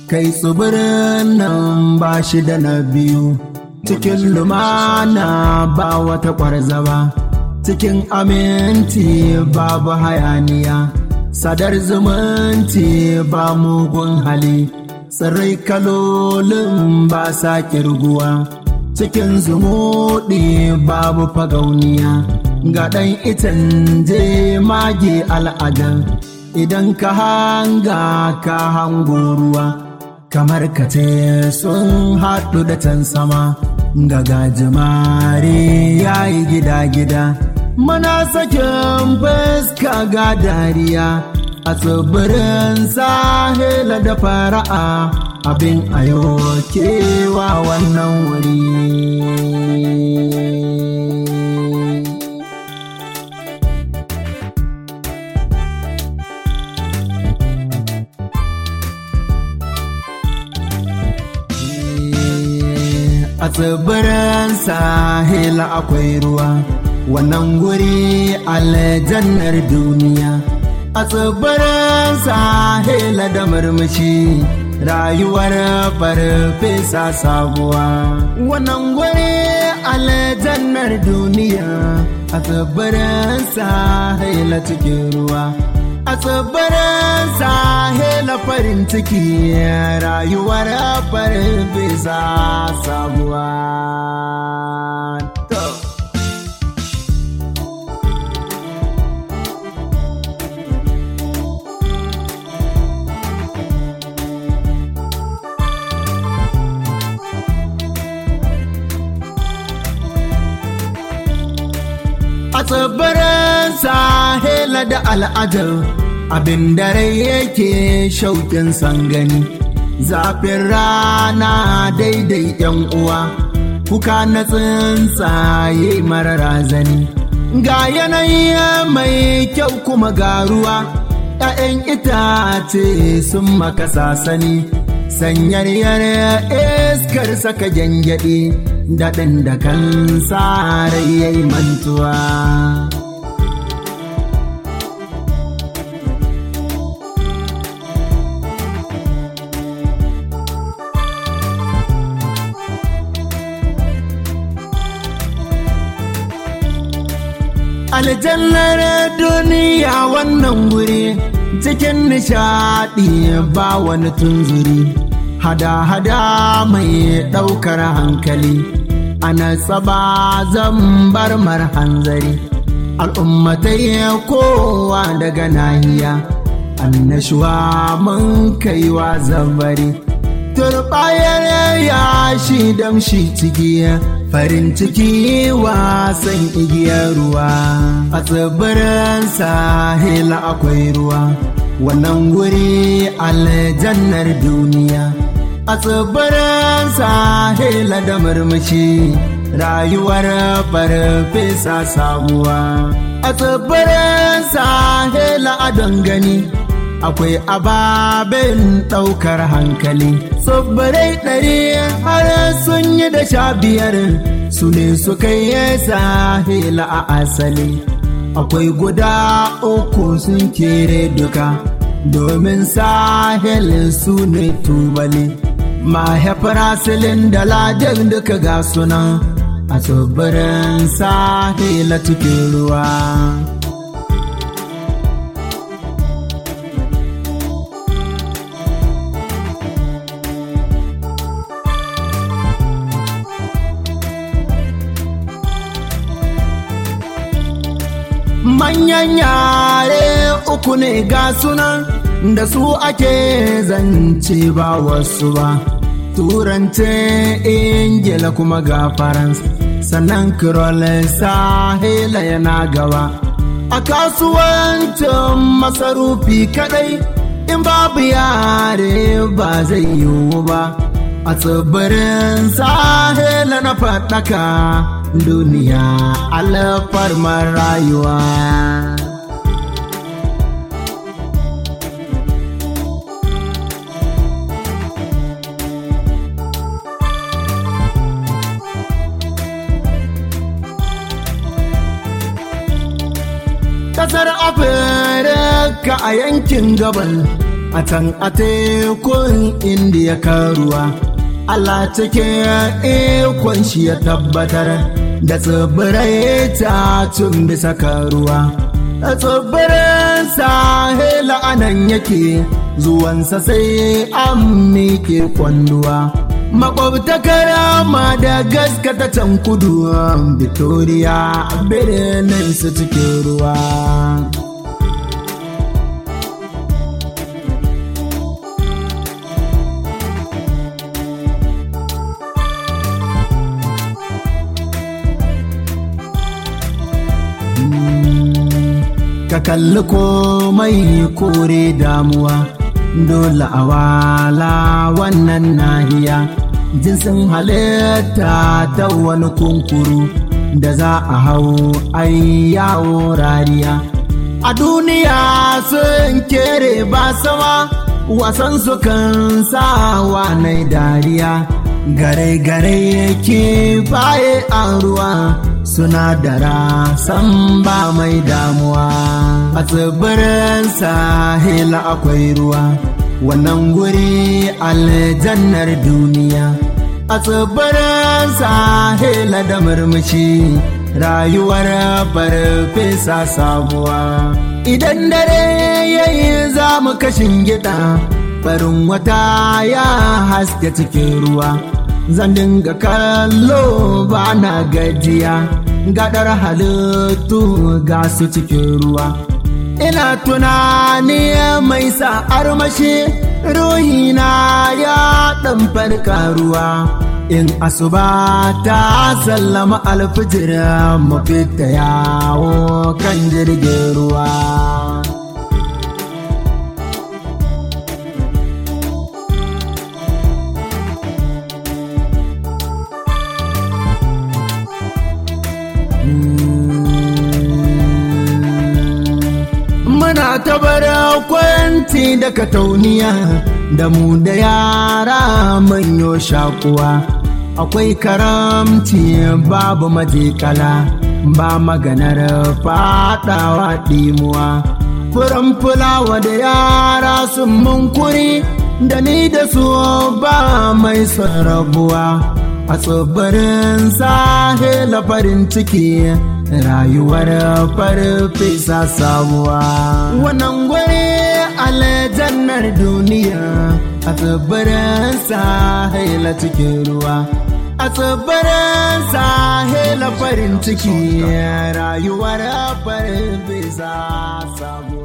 kai tsibirin nan ba shi da na biyu, cikin lumana ba wata ƙwarzaba, cikin aminci babu hayaniya, sadar zumunci ba mugun hali, tsirrai kalolin ba sa kirguwa, cikin zumuɗi babu fagauniya, ga ɗan itan je mage al'adar, idan ka hanga ka hango ruwa, kamar ka ce sun haɗu da can sama, ga gajimare ya yi gida-gida, mana sakin fuska ga dariya, a tsibirin sahila da fara'a, abin ayo kewa wannan wuri. A tsibirin sahila akwai ruwa, wannan guri aljannar duniya. A tsibirin sahila da murmushi, rayuwar farfesa sabuwa. Wannan guri aljannar duniya, a tsibirin sahila cikin ruwa. A tsibirin sahila farin ciki, rayuwar farfesa sabuwa. A tsibirin sahila da al'ajar, abin dare yake shauƙin sangani, zafin rana daidai yan uwa, kuka na tsuntsaye mara razani, ga yanayi mai kyau kuma ga ruwa, ‘ya'yan itace sun maka sasani, sanyaryar iskar saka gyangyaɗe, daɗin da kan sarai ya yi mantuwa. Aljannar duniya wannan guri, cikin nishaɗi ba wani tunzuri, hada-hada mai ɗaukar hankali, ana tsaba zambar hanzari, al'ummatai kowa daga nahiya, annashuwa mun kaiwa zambari, turbayar yashi damshi cikiya, farin ciki wasan igiyar ruwa. A tsibirin sahila akwai ruwa, wannan guri aljannar duniya. A tsibirin sahila da murmushi, rayuwar farfesa sabuwa. A tsibirin sahila a dangane, akwai ababen ɗaukar hankali, tsibirai 100 har sun yi da 15, su ne suka yi sahila a asali. Akwai guda 3 sun kere duka, domin sahil su ne tubali, mahaifar asalin da ladin duka ga suna, a tsibirin sahila cikin ruwa. Manyan yare 3 ne ga sunan, da su ake zance ba wasu ba, turance ingila kuma ga faransa, sannan kirol sahila yana gaba. A kasuwancin masarufi kadai, in babu yare ba zai yiwu ba, a tsibirin sahila na faɗaka, duniya alfarmar rayuwa. Kasar Afirka a yankin gabal, a can a tekun indiya karuwa Allah cikin ikon shi ya tabbatar da tsibirai ta tun bisa karuwa tsibirin sahila anan yake zuwansa sai an miƙe kwanduwa makwabtakar Madagascar ta can kudu Victoria birnin su cikin ruwa ka kalli komai kore damuwa dole a wala wannan nahiya jinsin halitta ta wani kunkuru da za a hau ayyawo rariya a duniya sun kere ba sama wasan su kan sawa na dariya gare-gare yake baye a ruwa suna da rasan ba mai damuwa a tsibirin sahila akwai ruwa wannan guri aljannar duniya a tsibirin sahila da murmushi rayuwar farfesa sabuwa idan dare yayi za mu kashin gida farin wata ya haske cikin ruwa zan dinga kallo ba na gajiya gadar halittu ga su cikin ruwa ina tunani mai sa armashi ruhina ya ɗan farka ruwa in asuba ta sallama alfijir mu fita yawo kan jirgin ruwa muna ta kwanti da katauniya da mu da yara manyo shakuwa akwai karamci babu majikala ba maganar fadawa dimuwa furan fulawa da yara sun munkuri da ni da su ba mai son rabuwa a tsibirin sahila farin ciki rayuwar farfesa sabuwa wannan gwari aljannar duniya a tsibirin sahila cikin ruwa a tsibirin sahila farin ciki rayuwar farfesa sabuwa